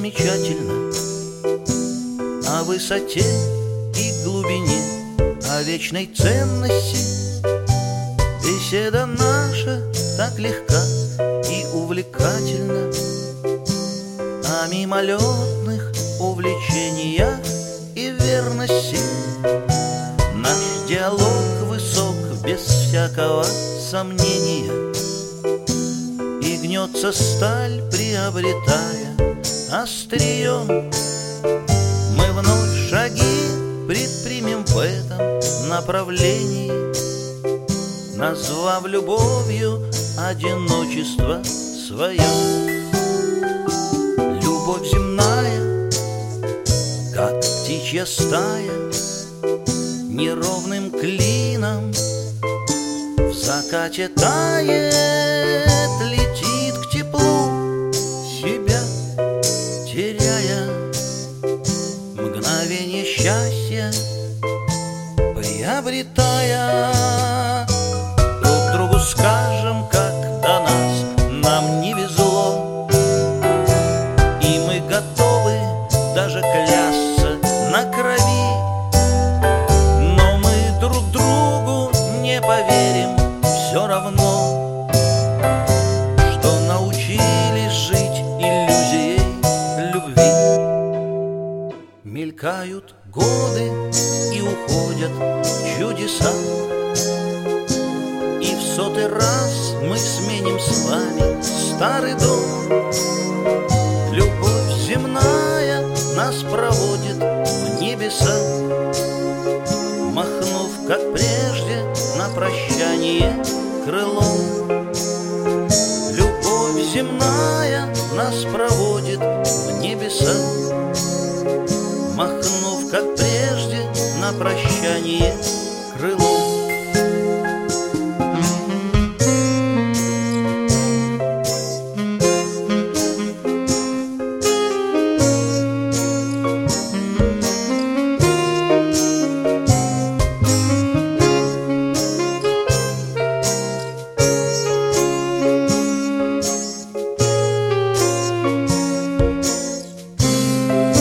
замечательно о высоте и глубине, о вечной ценности. Беседа наша так легка и увлекательна о мимолетных увлечениях и верности. Наш диалог высок без всякого сомнения, и гнется сталь, приобретая острие. Мы вновь шаги предпримем в этом направлении, назвав любовью одиночество свое. Любовь земная, как птичья стая, неровным клином в закате тает, летит к теплу, себя теряя. Мгновение счастья приобретая, друг другу скажем, как до нас нам не везло, и мы готовы даже клясться на крови, но мы друг другу не поверим все равно, что научились жить иллюзией любви. Мелькают годы и уходят чудеса, и в сотый раз мы сменим с вами старый дом. Любовь земная нас проводит в небеса, махнув, как прежде, на прощание крылом. Любовь земная нас проводит в небеса, махнув, как прежде, на прощание крылом.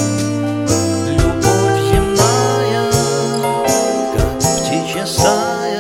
Стая